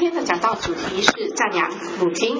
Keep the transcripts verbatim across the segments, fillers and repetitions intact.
天的讲道主题是赞扬母亲。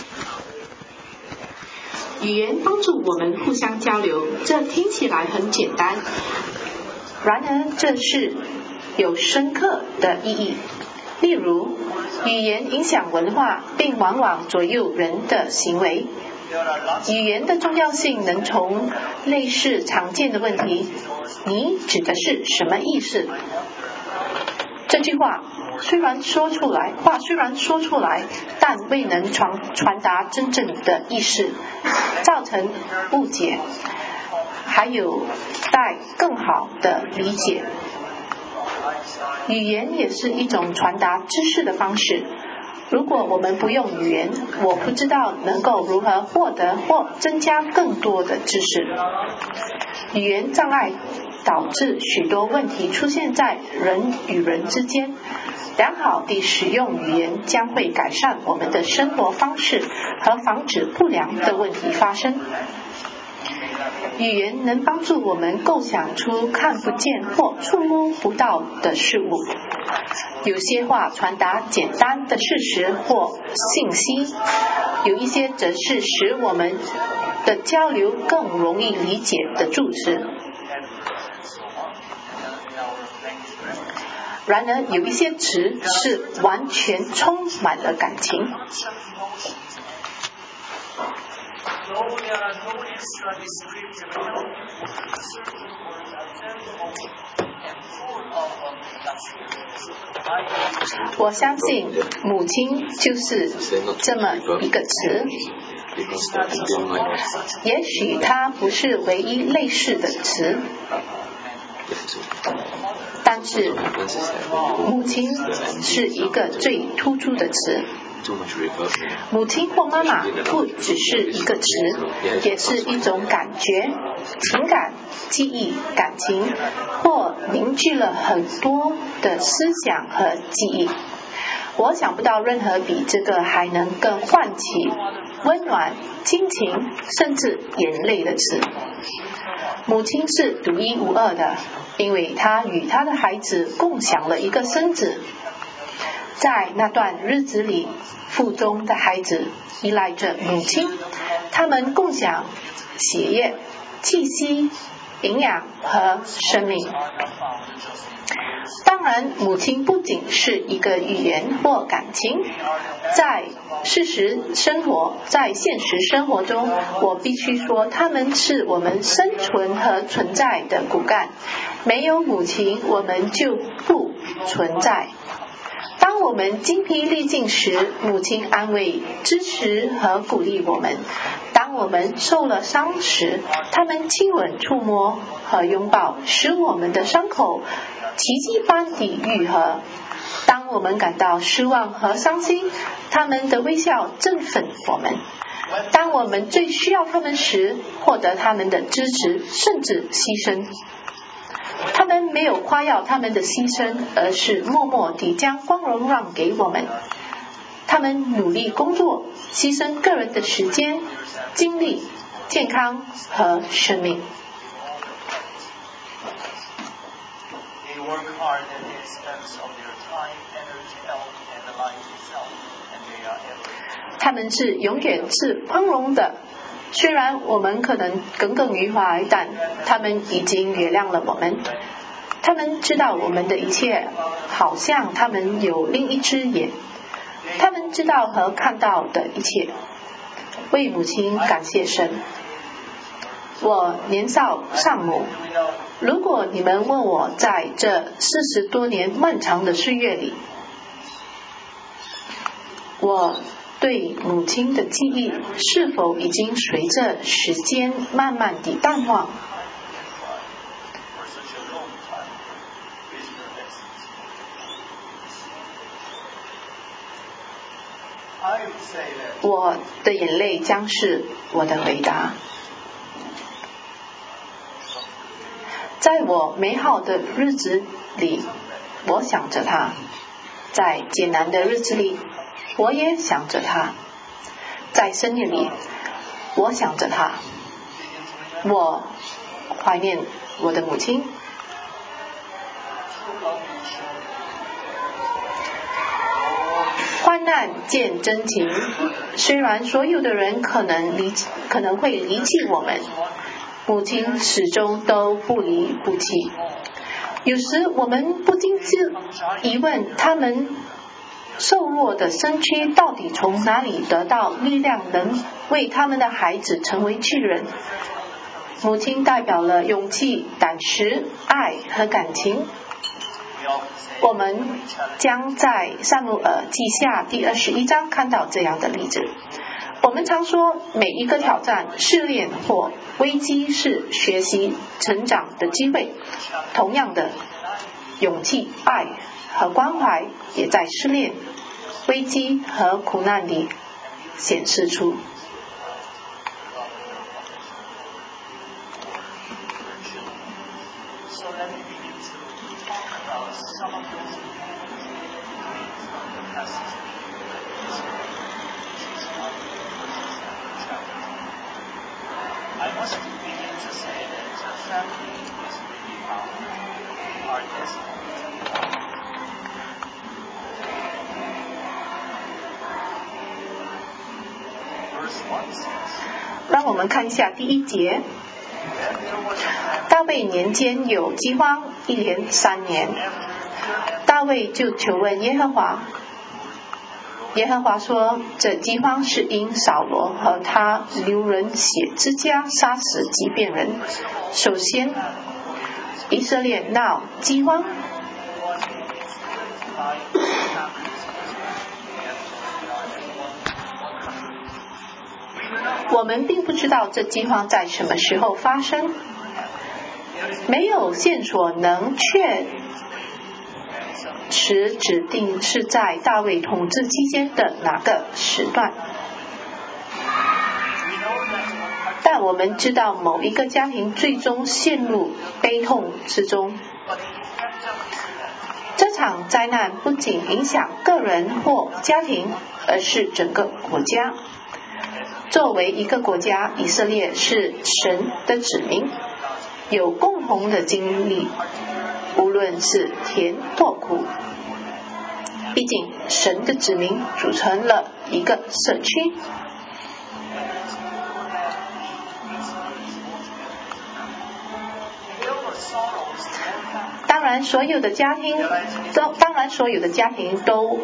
语言帮助我们互相交流，这听起来很简单，然而这是有深刻的意义。例如，语言影响文化，并往往左右人的行为。语言的重要性能从类似常见的问题，你指的是什么意思？这句话虽然说出来，话虽然说出来，但未能传传达真正的意思，造成误解，还有待更好的理解。语言也是一种传达知识的方式。如果我们不用语言，我不知道能够如何获得或增加更多的知识。语言障碍导致许多问题出现在人与人之间。良好地使用语言将会改善我们的生活方式和防止不良的问题发生。语言能帮助我们构想出看不见或触摸不到的事物。有些话传达简单的事实或信息，有一些则是使我们的交流更容易理解的助词。然而有一些词是完全充满了感情。我相信母亲就是这么一个词，也许它不是唯一类似的词，但是母亲是一个最突出的词。母亲或妈妈不只是一个词，也是一种感觉、情感、记忆、感情，或凝聚了很多的思想和记忆。我想不到任何比这个还能更唤起温暖、亲情，甚至眼泪的词。母亲是独一无二的，因为她与她的孩子共享了一个身子。在那段日子里，腹中的孩子依赖着母亲，他们共享血液、气息、营养和生命。当然，母亲不仅是一个语言或感情，在事实生活，在现实生活中，我必须说，他们是我们生存和存在的骨干。没有母亲，我们就不存在。当我们精疲力尽时，母亲安慰、支持和鼓励我们；当我们受了伤时，他们亲吻、触摸和拥抱，使我们的伤口奇迹般地愈合。当我们感到失望和伤心，他们的微笑振奋我们。当我们最需要他们时，获得他们的支持，甚至牺牲。他们没有夸耀他们的牺牲，而是默默地将光荣让给我们。他们努力工作，牺牲个人的时间、精力、健康和生命。他们是永远是宽容的。虽然我们可能耿耿于怀，但他们已经原谅了我们。他们知道我们的一切，好像他们有另一只眼。他们知道和看到的一切。为母亲感谢神。我年少丧母。如果你们问我在这四十多年漫长的岁月里，我对母亲的记忆是否已经随着时间慢慢地淡忘？我的眼泪将是我的回答。在我美好的日子里，我想着她；在艰难的日子里，我也想着她；在深夜里，我想着她。我怀念我的母亲。 难见真情，虽然所有的人可能离可能会离弃我们，母亲始终都不离不弃。有时我们不禁自疑问，他们瘦弱的身躯到底从哪里得到力量，能为他们的孩子成为巨人？母亲代表了勇气、胆识、爱和感情。我们将在撒母耳记下第二十一章看到这样的例子。我们常说，每一个挑战、试炼或危机是学习成长的机会。同样的，勇气、爱和关怀也在试炼、危机和苦难里显示出。让我们看一下第一节。大卫年间有饥荒，一连三年。大卫就求问耶和华，耶和华说，这饥荒是因扫罗和他流人血之家杀死基遍人。首先，以色列闹饥荒，我们并不知道这饥荒在什么时候发生，没有线索能确实指定是在大卫统治期间的哪个时段，但我们知道某一个家庭最终陷入悲痛之中。这场灾难不仅影响个人或家庭，而是整个国家。作为一个国家，以色列是神的子民，有共同的经历，无论是甜或苦。毕竟神的子民组成了一个社区。当然所有的家庭都当然所有的家庭都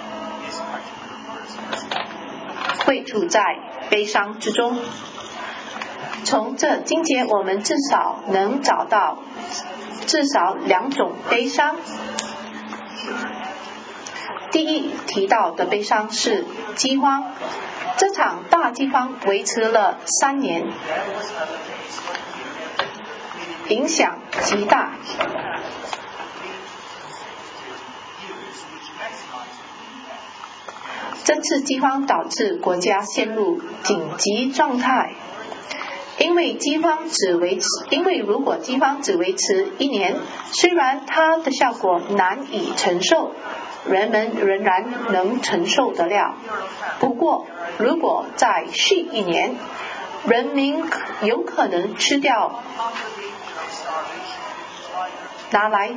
会处在悲伤之中。从这经节我们至少能找到至少两种悲伤。第一提到的悲伤是饥荒，这场大饥荒维持了三年，影响极大。这次饥荒导致国家陷入紧急状态，因为饥荒只维持，因为如果饥荒只维持一年，虽然它的效果难以承受，人们仍然能承受得了。不过，如果再续一年，人民有可能吃掉拿来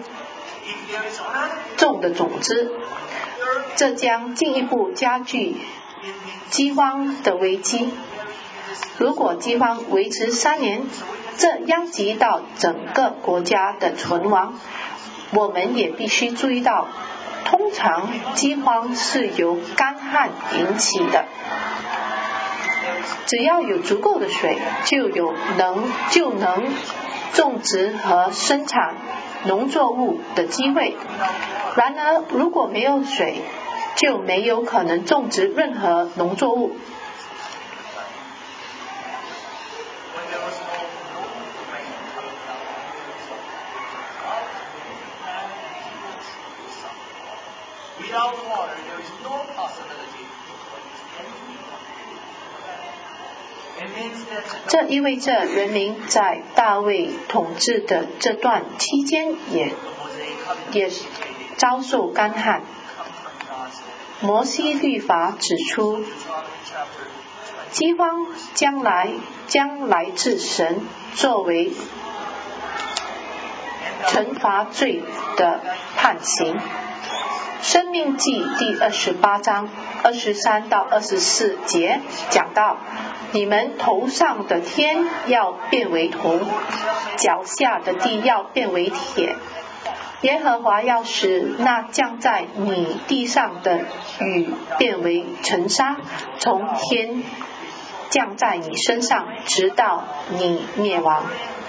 种的种子，这将进一步加剧饥荒的危机。如果饥荒维持三年，这殃及到整个国家的存亡。我们也必须注意到，通常饥荒是由干旱引起的。只要有足够的水，就有能就能种植和生产农作物的机会。然而，如果没有水，就没有可能种植任何农作物。这意味着人民在大卫统治的这段期间也也遭受干旱。摩西律法指出，饥荒将来将来自神，作为惩罚罪的判刑。 申命记第二十八章二十三到二十四节讲到，你们头上的天要变为铜，脚下的地要变为铁。耶和华要使那降在你地上的雨变为尘沙，从天降在你身上，直到你灭亡。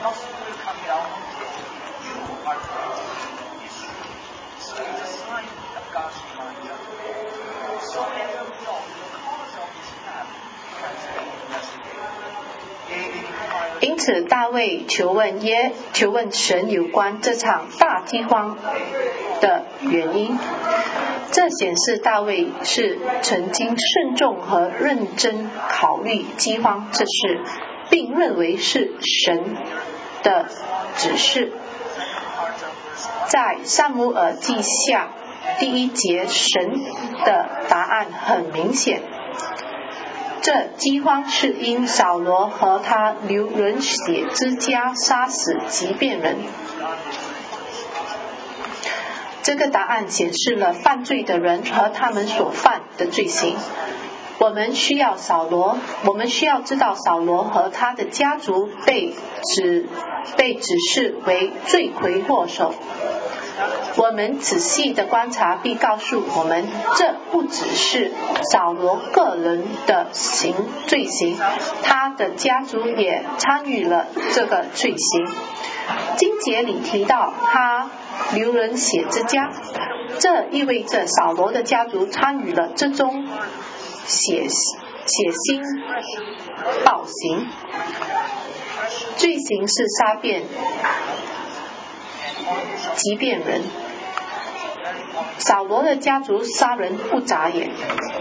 因此大卫求问耶求问神有关这场大饥荒的原因，这显示大卫是曾经慎重和认真考虑饥荒这事，并认为是神的指示。在撒母耳记下第一节，神的答案很明显，这饥荒是因扫罗和他流人血之家杀死畸变人。这个答案显示了犯罪的人和他们所犯的罪行。我们需要扫罗，我们需要知道扫罗和他的家族被指被指示为罪魁祸首。我们仔细的观察并告诉我们，这不只是扫罗个人的行罪行，他的家族也参与了这个罪行。经节里提到他流人血之家，这意味着扫罗的家族参与了这种血血腥暴行。罪行是杀遍畸变人，扫罗的家族杀人不眨眼。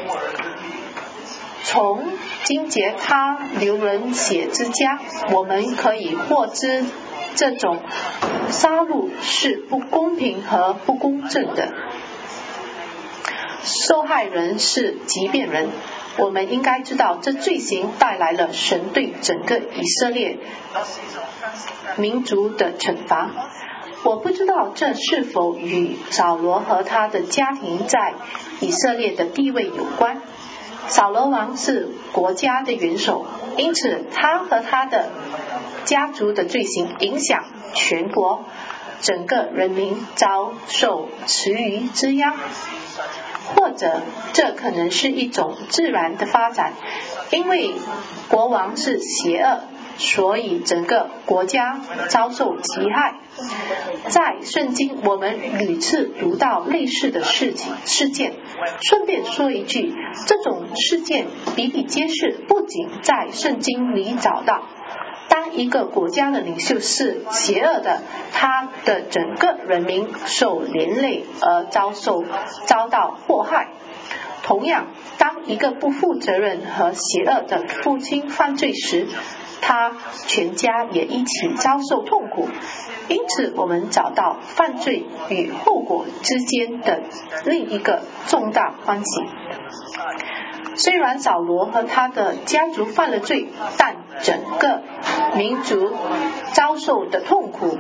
从经节他流人血之家，我们可以获知这种杀戮是不公平和不公正的。受害人是畸变人，我们应该知道这罪行带来了神对整个以色列民族的惩罚。我不知道这是否与扫罗和他的家庭在以色列的地位有关。扫罗王是国家的元首，因此他和他的家族的罪行影响全国，整个人民遭受池鱼之殃。或者这可能是一种自然的发展，因为国王是邪恶，所以整个国家遭受其害。在圣经我们屡次读到类似的事情事件。顺便说一句，这种事件比比皆是，不仅在圣经里找到。当一个国家的领袖是邪恶的，他的整个人民受连累而遭受遭到祸害。同样，当一个不负责任和邪恶的父亲犯罪时，他全家也一起遭受痛苦。因此我们找到犯罪与后果之间的另一个重大关系。虽然扫罗和他的家族犯了罪，但整个民族遭受的痛苦，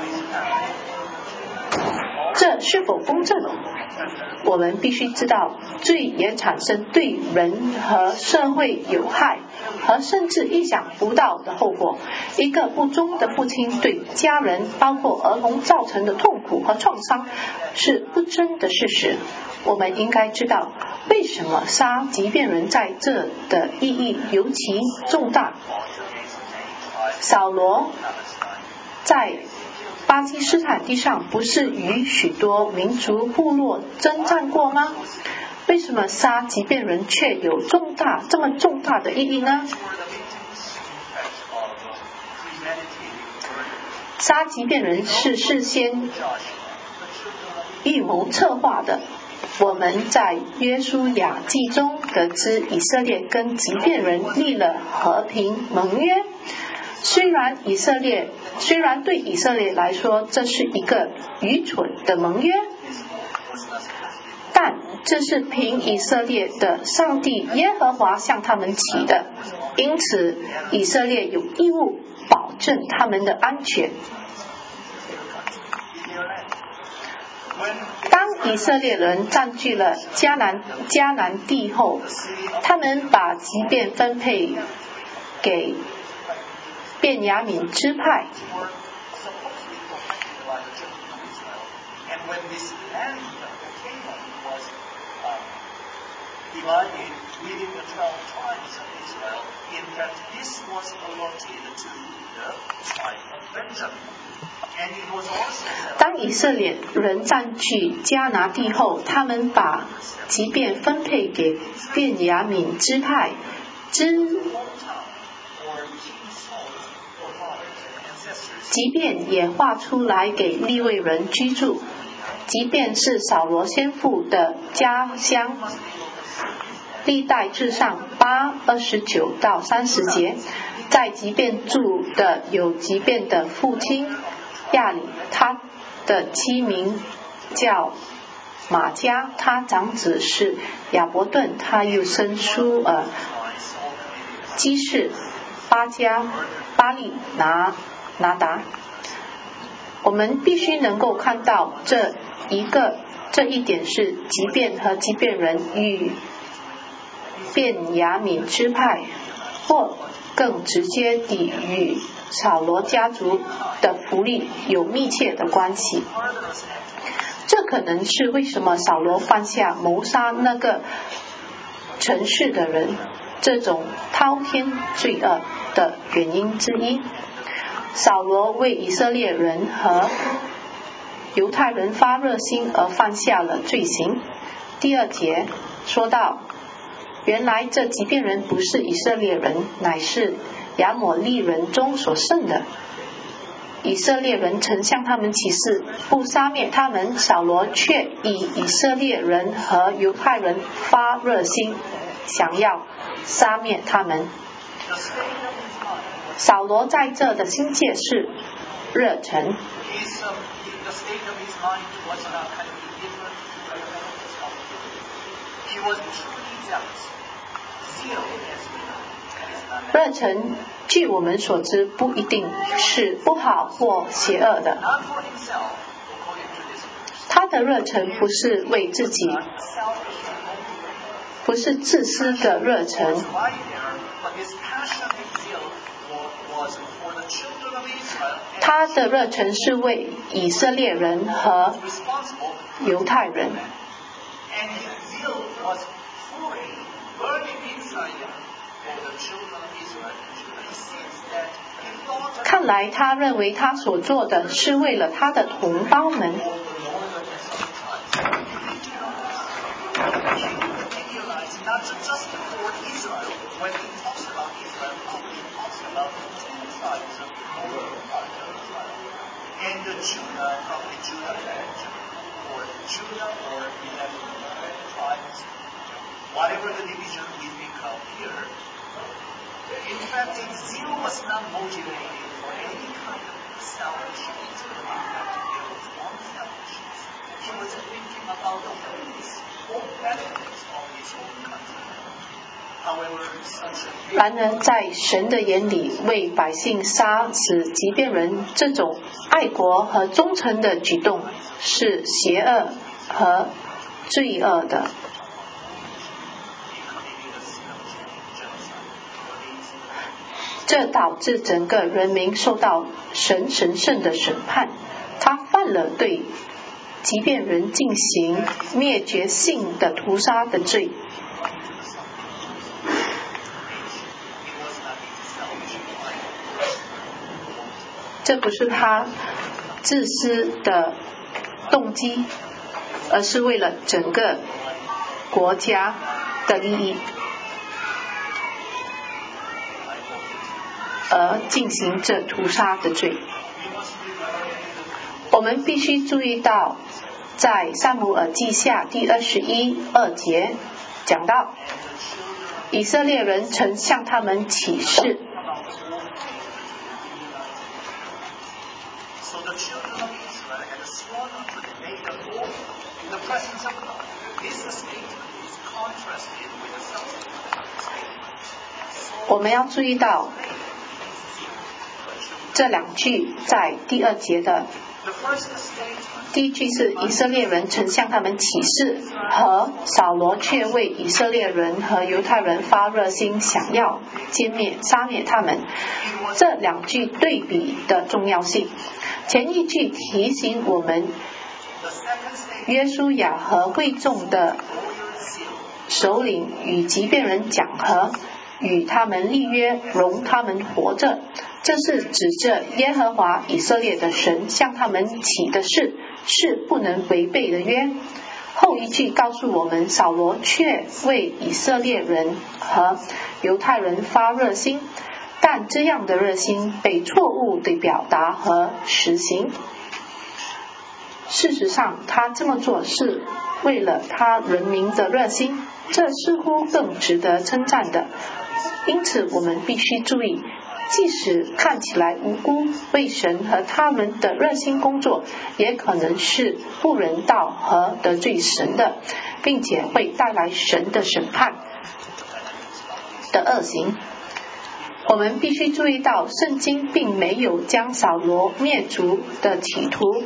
这是否公正？我们必须知道，罪也产生对人和社会有害和甚至意想不到的后果。一个不忠的父亲对家人，包括儿童造成的痛苦和创伤是不争的事实。我们应该知道为什么杀畸变人在这的意义尤其重大。扫罗在巴基斯坦地上不是与许多民族部落征战过吗？为什么杀畸变人却有重大这么重大的意义呢？杀畸变人是事先预谋策划的。我们在约书亚记中得知，以色列跟畸变人立了和平盟约。虽然以色列虽然对以色列来说这是一个愚蠢的盟约，但这是凭以色列的上帝耶和华向他们起的，因此以色列有义务保证他们的安全。当以色列人占据了迦南迦南地后，他们把即便分配给便雅悯支派。当以色列人占据迦拿地后，他们把即便分配给便雅悯支派，支即便也划出来给利未人居住，即便是扫罗先父的家乡。历代志上八二十九到三十节，在即便住的有即便的父亲亚里，他的妻名叫玛迦，他长子是亚伯顿，他又生出呃基士、巴迦、巴利、拿拿达。我们必须能够看到这一个这一点是即便和即便人与便雅悯支派，或更直接地与扫罗家族的福利有密切的关系。这可能是为什么扫罗犯下谋杀那个城市的人这种滔天罪恶的原因之一。扫罗为以色列人和犹太人发热心而犯下了罪行。第二节说到，原来这即便人不是以色列人，乃是亚摩利人中所剩的。以色列人曾向他们起誓，不杀灭他们，扫罗却以以色列人和犹太人发热心，想要杀灭他们。扫罗在这的心界是热忱。热忱据我们所知不一定是不好或邪恶的，他的热忱不是为自己，不是自私的热忱，他的热忱是为以色列人和犹太人。看来他认为他所做的是为了他的同胞们。 Whatever the division we become here, in fact, zeal was not motivated for any kind of selfish reason. In fact, there was one selfishness. He was thinking about the wholeness or benefits of his own country. However, such a 然而，在神的眼里，为百姓杀死即便人这种爱国和忠诚的举动是邪恶和罪恶的。这导致整个人民受到神神圣的审判，他犯了对即便人进行灭绝性的屠杀的罪。这不是他自私的动机，而是为了整个国家的利益而进行这屠杀的罪。我们必须注意到，在撒母耳记下第二十一二节讲到，以色列人曾向他们起誓，我们要注意到这两句在第二节的第一句是以色列人曾向他们起誓，和扫罗却为以色列人和犹太人发热心，想要歼灭杀灭他们。这两句对比的重要性。前一句提醒我们约书亚和会众的首领与即便人讲和，与他们立约，容他们活着。这是指着耶和华以色列的神向他们起的誓，是不能违背的约。后一句告诉我们，扫罗却为以色列人和犹太人发热心，但这样的热心被错误地表达和实行。事实上，他这么做是为了他人民的热心，这似乎更值得称赞的。因此我们必须注意，即使看起来无辜，为神和他们的热心工作，也可能是不人道和得罪神的，并且会带来神的审判的恶行。我们必须注意到，圣经并没有将扫罗灭族的企图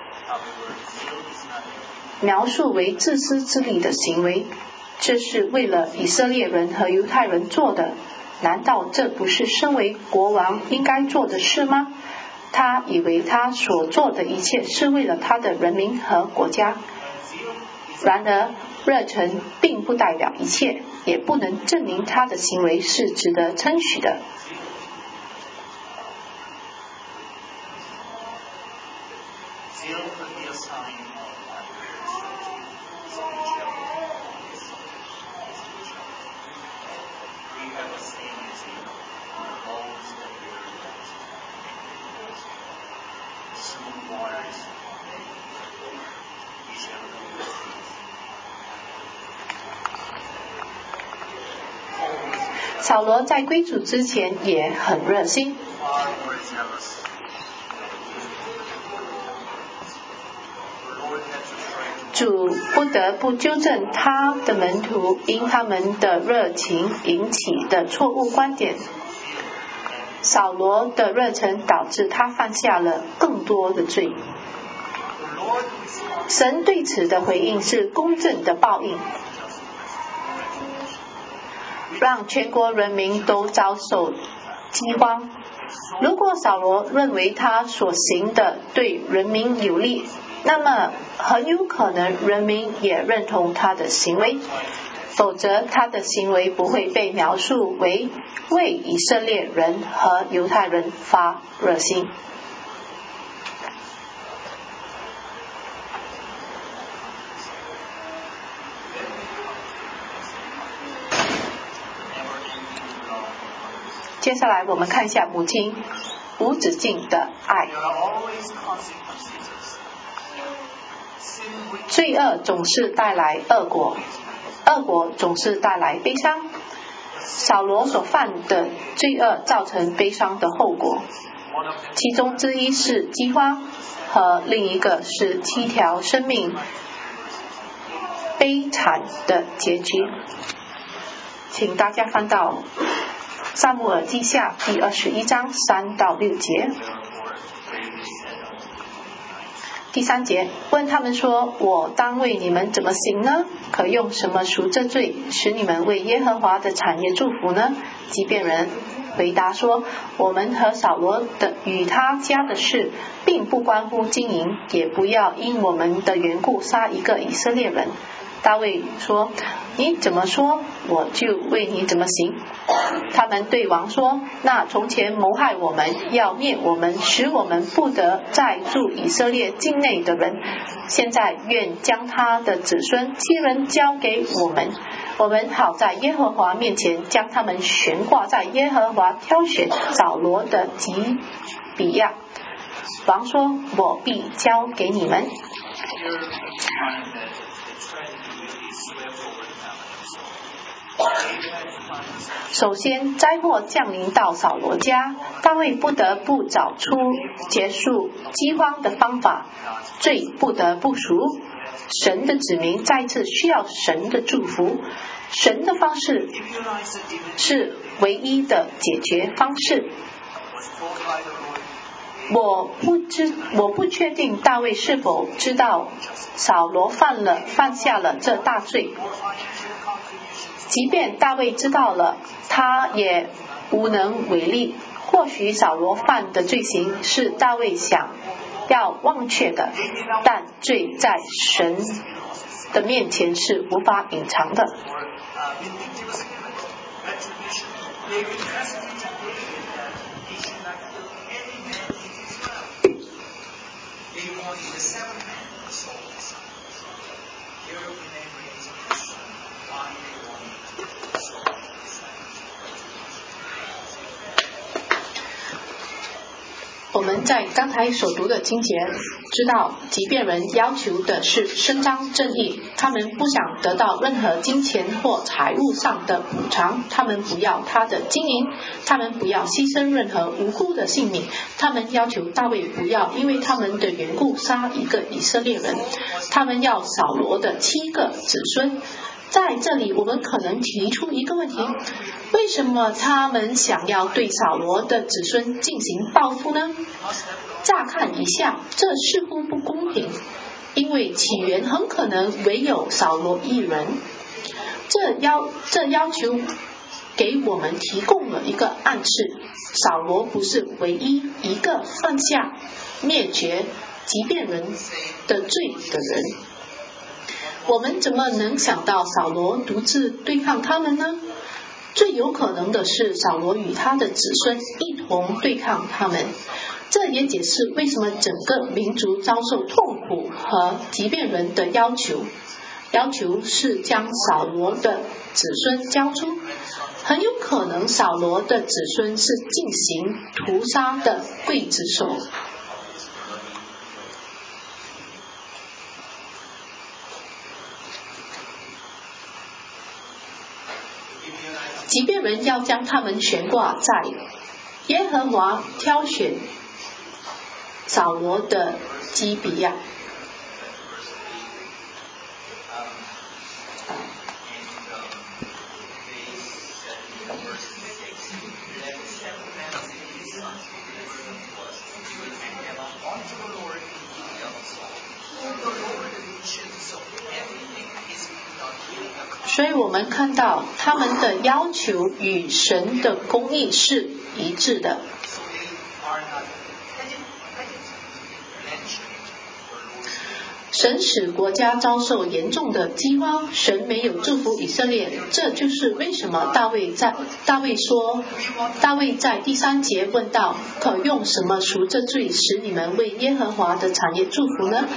描述为自私自利的行为，这是为了以色列人和犹太人做的。难道这不是身为国王应该做的事吗？他以为他所做的一切是为了他的人民和国家。然而，热忱并不代表一切，也不能证明他的行为是值得称许的。扫罗在归主之前也很热心，主不得不纠正他的门徒因他们的热情引起的错误观点。扫罗的热忱导致他犯下了更多的罪。神对此的回应是公正的报应，让全国人民都遭受饥荒。如果扫罗认为他所行的对人民有利，那么很有可能人民也认同他的行为，否则他的行为不会被描述为为以色列人和犹太人发热心。接下来我们看一下母亲无止境的爱。罪恶总是带来恶果，恶果总是带来悲伤。扫罗所犯的罪恶造成悲伤的后果，其中之一是饥荒，和另一个是七条生命悲惨的结局。请大家翻到撒母耳记下第二十一章三到六节。第三节，问他们说，我当为你们怎么行呢？可用什么赎这罪，使你们为耶和华的产业祝福呢？即便人回答说，我们和扫罗的与他家的事并不关乎经营，也不要因我们的缘故杀一个以色列人。大卫说，你怎么说，我就为你怎么行。他们对王说，那从前谋害我们，要灭我们，使我们不得再住以色列境内的人，现在愿将他的子孙七人交给我们，我们好在耶和华面前将他们悬挂在耶和华挑选扫罗的基比亚。王说，我必交给你们。首先，灾祸降临到扫罗家，大卫不得不找出结束饥荒的方法，罪不得不赎。神的子民再次需要神的祝福，神的方式是唯一的解决方式。 我不知，我不确定大卫是否知道扫罗犯了犯下了这大罪。即便大卫知道了，他也无能为力。或许扫罗犯的罪行是大卫想要忘却的，但罪在神的面前是无法隐藏的。我们在刚才所读的经节知道，即便人要求的是伸张正义，他们不想得到任何金钱或财务上的补偿，他们不要他的金银，他们不要牺牲任何无辜的性命，他们要求大卫不要因为他们的缘故杀一个以色列人，他们要扫罗的七个子孙。在这里我们可能提出一个问题，为什么他们想要对扫罗的子孙进行报复呢？乍看一下，这似乎不公平，因为起源很可能唯有扫罗一人。这要这要求给我们提供了一个暗示，扫罗不是唯一一个犯下灭绝即便人的罪的人。我们怎么能想到扫罗独自对抗他们呢？最有可能的是扫罗与他的子孙一同对抗他们。这也解释为什么整个民族遭受痛苦和即便人的要求。要求是将扫罗的子孙交出，很有可能扫罗的子孙是进行屠杀的刽子手。即便人要将他们悬挂在耶和华挑选扫罗的基比亚。所以我们看到他们的要求与神的公义是一致的。神使国家遭受严重的饥荒，神没有祝福以色列，这就是为什么大卫在大卫说，大卫在第三节问道：可用什么赎这罪，使你们为耶和华的产业祝福呢？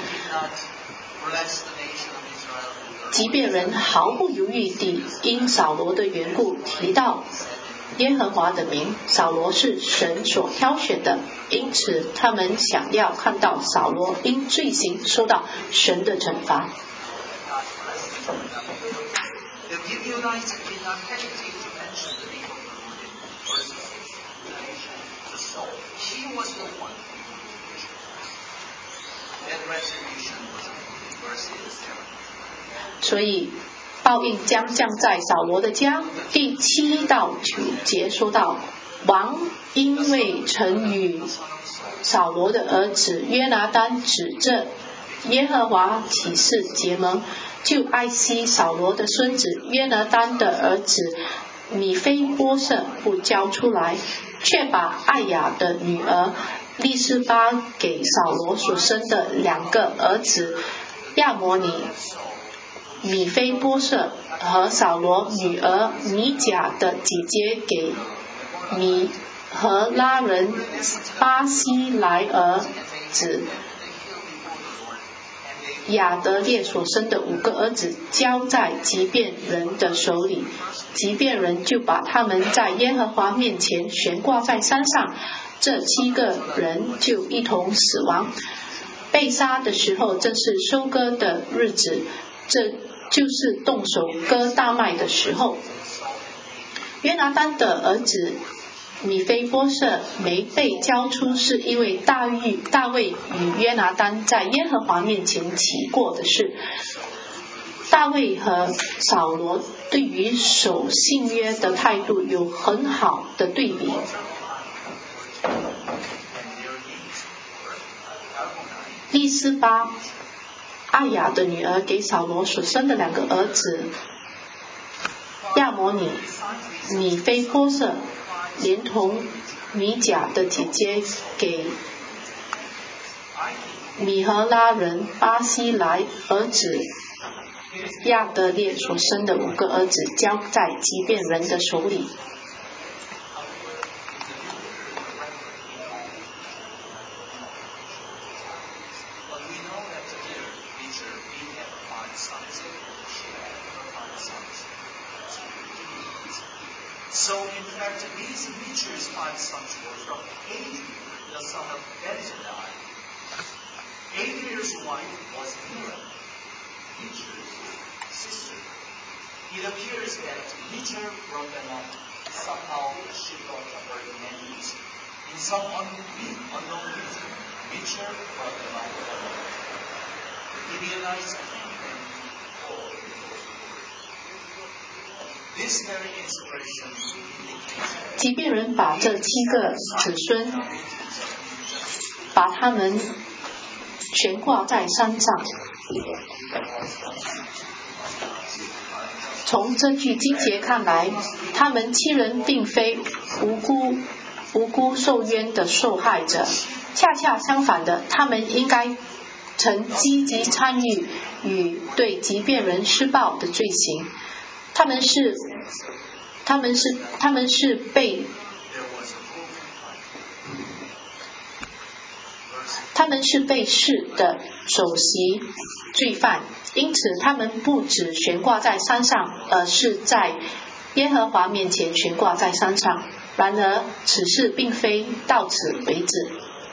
即便人毫不犹豫地因扫罗的缘故提到耶和华的名，扫罗是神所挑选的，因此他们想要看到扫罗因罪行受到神的惩罚。所以报应将降在扫罗的家。第七到九节说到，王因为曾与扫罗的儿子约拿单指着耶和华起誓结盟，就爱惜扫罗的孙子约拿单的儿子米非波设不交出来，却把艾雅的女儿利斯巴给扫罗所生的两个儿子亚摩尼米非波设和扫罗女儿米甲的姐姐给米和拉人巴西莱儿子亚德列所生的五个儿子交在即便人的手里，即便人就把他们在耶和华面前悬挂在山上，这七个人就一同死亡。被杀的时候正是收割的日子，这就是动手割大麦的时候。约拿单的儿子米非波设没被交出，是因为大卫大卫与约拿单在耶和华面前起过的事。大卫和扫罗对于守信约的态度有很好的对比。 利斯巴艾雅的女儿给扫罗所生的两个儿子亚摩尼、米非波设，连同米甲的姐姐给米和拉人巴西来儿子亚德列所生的五个儿子交在基遍人的手里。 So in fact, these Reacher's five sons were from Adri, the son of Bezalel. Adri's wife was Miriam, Reacher's sister. It appears that Reacher brought them up. Somehow she got her names. In some unknown unknown reason, Reacher brought them up. The Gibeonites came and called. This very expression indicates 即便人把这七个子孙，把他们悬挂在山上。从这句经节看来，他们七人并非无辜无辜受冤的受害者，恰恰相反的，他们应该曾积极参与与对即便人施暴的罪行。他们是，他们是，他们是被，他们是被试的首席罪犯，因此他们不只悬挂在山上，而是在耶和华面前悬挂在山上。然而，此事并非到此为止。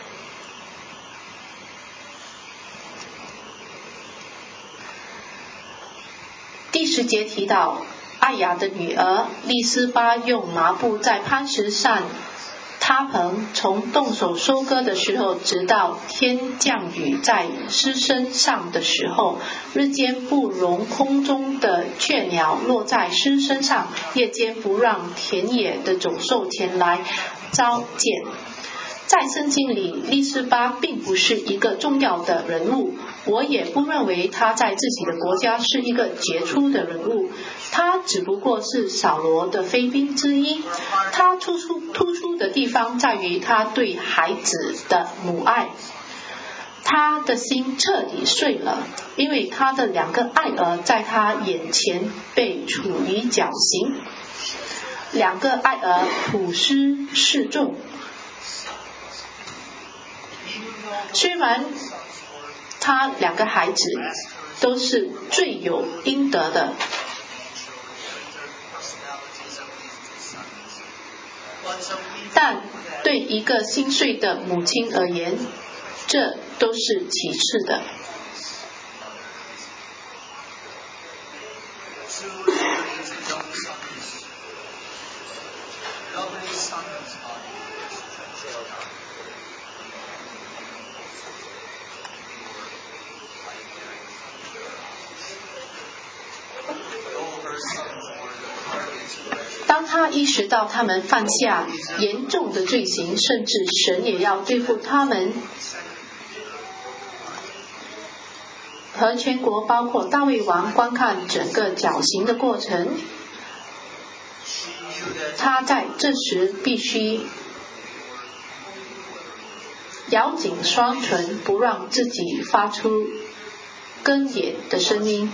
第十节提到，艾雅的女儿利斯巴用麻布在磐石上塌棚，从动手收割的时候，直到天降雨在尸身上的时候，日间不容空中的雀鸟落在尸身上，夜间不让田野的走兽前来召见。在圣经里，利斯巴并不是一个重要的人物，我也不认为他在自己的国家是一个杰出的人物，他只不过是扫罗的妃嫔之一。他突出突出的地方在于他对孩子的母爱。他的心彻底碎了，因为他的两个爱儿在他眼前被处于绞刑。两个爱儿普施示众，虽然他两个孩子都是罪有应得的，但对一个心碎的母亲而言，这都是其次的。当他意识到他们犯下严重的罪行，甚至神也要对付他们，和全国包括大卫王观看整个绞刑的过程，他在这时必须咬紧双唇，不让自己发出哽咽的声音。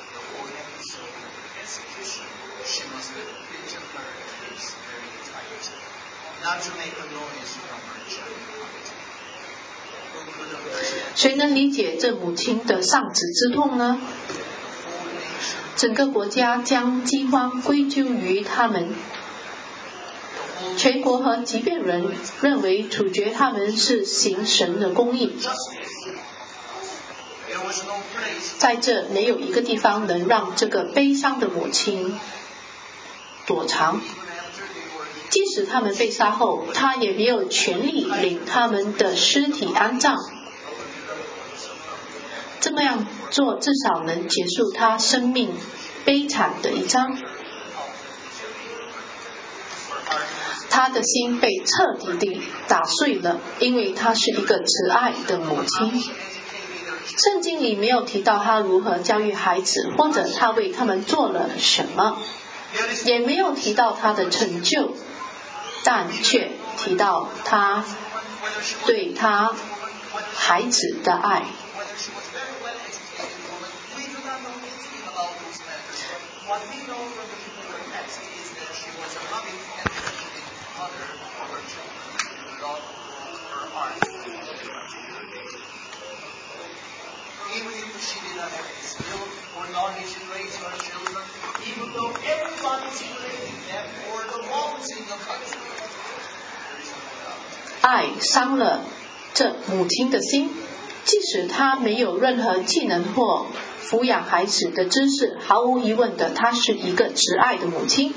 谁能理解这母亲的丧子之痛呢？整个国家将饥荒归咎于他们，全国和即便人认为处决他们是行神的公义。在这没有一个地方能让这个悲伤的母亲躲藏，即使他们被杀后，他也没有权利领他们的尸体安葬。这么样做至少能结束他生命悲惨的一章。他的心被彻底地打碎了，因为他是一个慈爱的母亲。 圣经里没有提到他如何教育孩子，或者他为他们做了什么，也没有提到他的成就，但却提到他对他孩子的爱。 Even if she did not have the skill or knowledge to raise her children, even though everyone is praising them for the wrongs in the country. 爱伤了这母亲的心，即使她没有任何技能或抚养孩子的知识，毫无疑问的，她是一个慈爱的母亲。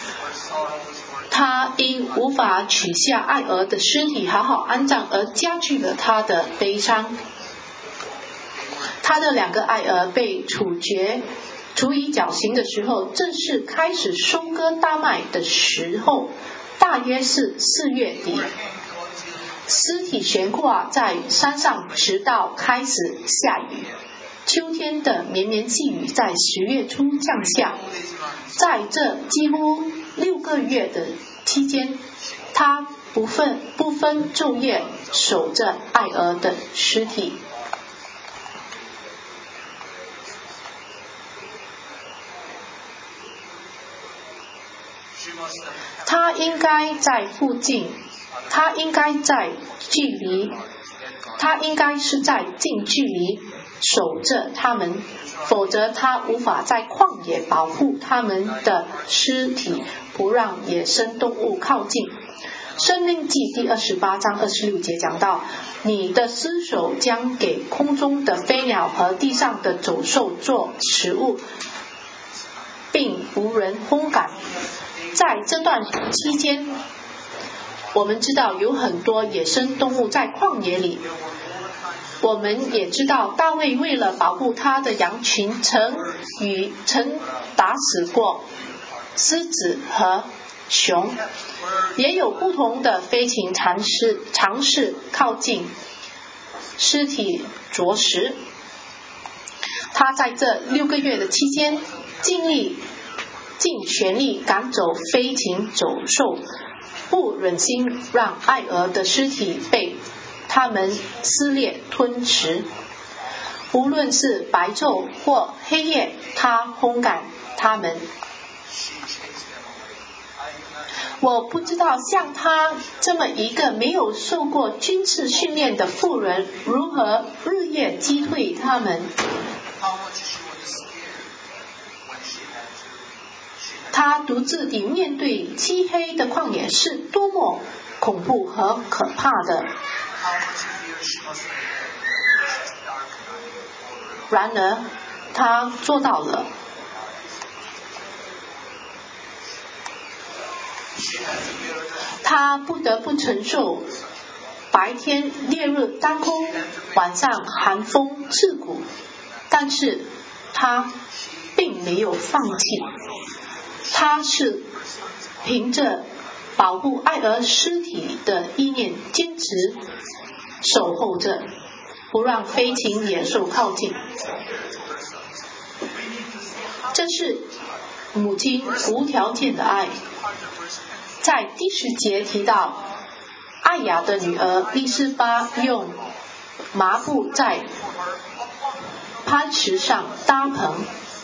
她因无法取下爱儿的尸体好好安葬而加剧了她的悲伤。他的两个爱儿被处决、处以绞刑的时候，正是开始收割大麦的时候，大约是四月底。尸体悬挂在山上，直到开始下雨。秋天的绵绵细雨在十月初降下。在这几乎六个月的期间，他不分不分昼夜守着爱儿的尸体。他应该在附近，他应该在距离，他应该是在近距离守着他们，否则他无法在旷野保护他们的尸体，不让野生动物靠近。申命记第二十八章二十六节讲到，你的尸首将给空中的飞鸟和地上的走兽做食物，并无人烘干。在这段期间，我们知道有很多野生动物在旷野里。我们也知道大卫为了保护他的羊群，曾与曾打死过狮子和熊，也有不同的飞禽尝试尝试靠近尸体啄食。他在这六个月的期间，尽力尽全力赶走飞禽走兽，不忍心让爱儿的尸体被他们撕裂吞食。无论是白昼或黑夜，他烘干他们。我不知道像他这么一个没有受过军事训练的妇人，如何日夜击退他们。他独自地面对漆黑的旷野是多么恐怖和可怕的。然而他做到了。他不得不承受白天烈日当空，晚上寒风刺骨，但是他并没有放弃。他是凭着保护爱儿尸体的意念，坚持守候着，不让飞禽野兽靠近。这是母亲无条件的爱。在第十节提到，艾雅的女儿利斯巴用麻布在磐石上搭棚，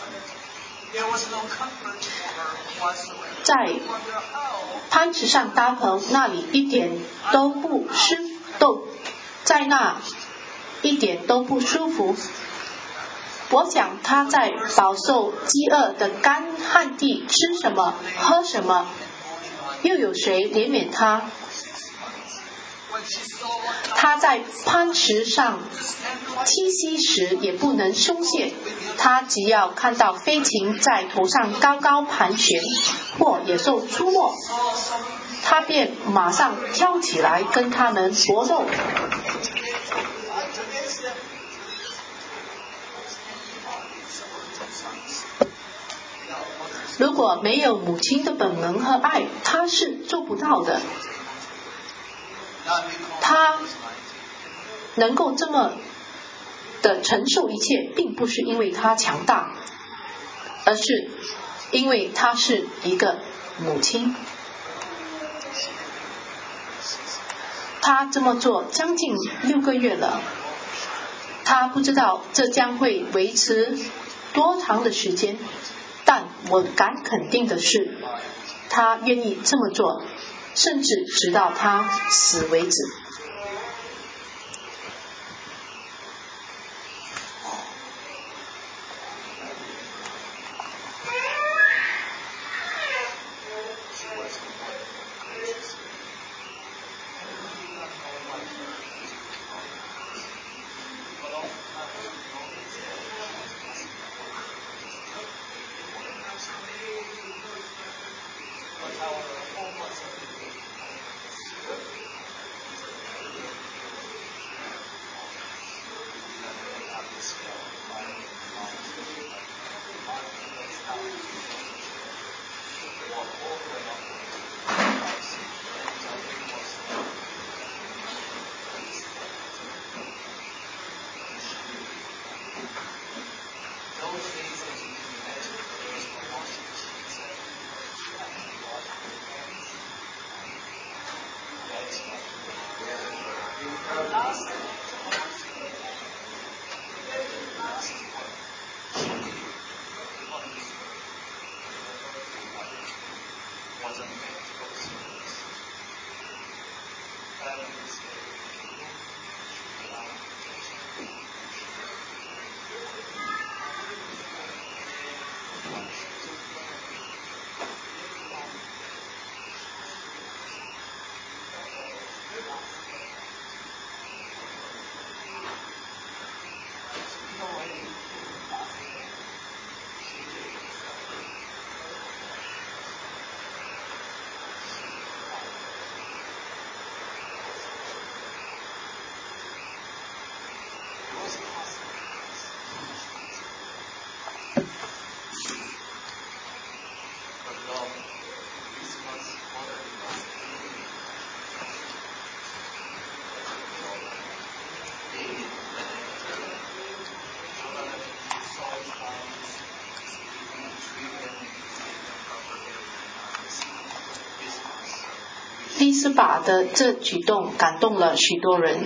在磐石上搭棚，那里一点都不湿都在那一点都不舒服。我想他在饱受饥饿的干旱地吃什么喝什么，又有谁怜悯他？他在磐石上栖息时也不能松懈，他只要看到飞禽在头上高高盘旋，或野兽出没，他便马上跳起来跟他们搏斗。如果没有母亲的本能和爱，他是做不到的。他能够这么的承受一切，并不是因为他强大，而是因为他是一个母亲。他这么做将近六个月了，他不知道这将会维持多长的时间，但我敢肯定的是，他愿意这么做，甚至直到他死为止。利斯巴的这举动感动了许多人。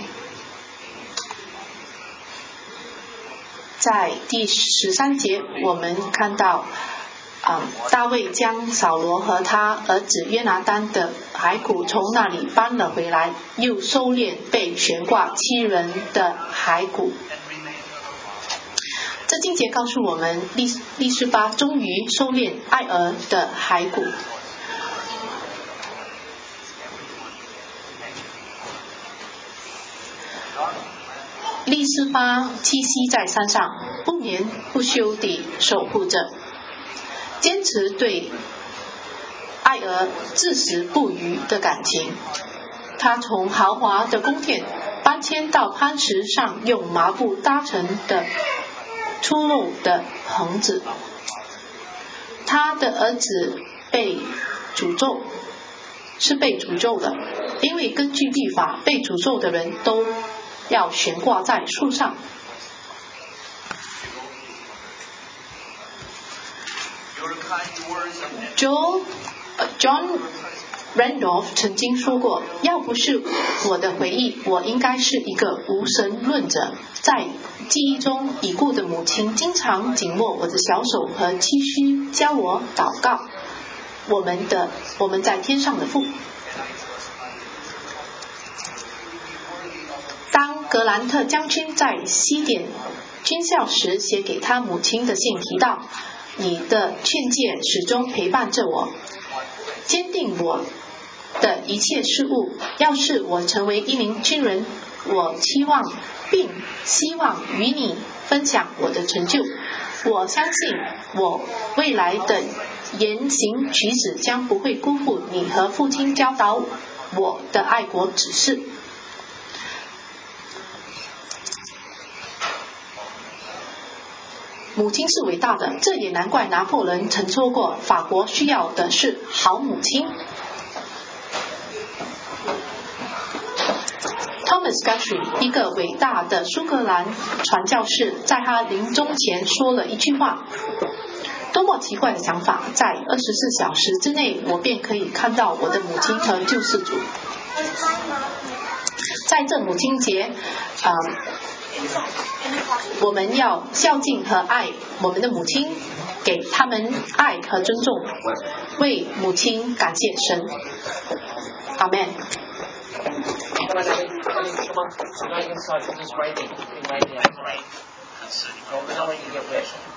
在第十三节，我们看到，啊、呃，大卫将扫罗和他儿子约拿单的骸骨从那里搬了回来，又收敛被悬挂七人的骸骨。这经节告诉我们，利利斯巴终于收敛爱儿的骸骨。利斯巴栖息在山上，不眠不休地守护着，坚持对爱儿至死不渝的感情。他从豪华的宫殿搬迁到磐石上用麻布搭成的粗陋的棚子。他的儿子被诅咒，是被诅咒的，因为根据律法，被诅咒的人都要悬挂在树上。Joe, John Randolph 曾经说过，要不是我的回忆，我应该是一个无神论者。在记忆中，已故的母亲经常紧握我的小手和期须，教我祷告。我们的我们在天上的父。当格兰特将军在西点军校时写给他母亲的信提到，你的劝诫始终陪伴着我，坚定我的一切事物。要是我成为一名军人，我期望并希望与你分享我的成就。我相信我未来的言行举止将不会辜负你和父亲教导我的爱国指示。母亲是伟大的，这也难怪拿破仑曾说过，法国需要的是好母亲。 Thomas Guthrie 一个伟大的苏格兰传教士，在他临终前说了一句话，多么奇怪的想法，在二十四小时之内我便可以看到我的母亲和救世主。在这母亲节、呃、我们要孝敬和爱我们的母亲，给他们爱和尊重，为母亲感谢神。阿们。 Come on, Daddy. Daddy, come on. We're going inside. We're just waiting. We're waiting outside. Well, we're not waiting to get wet.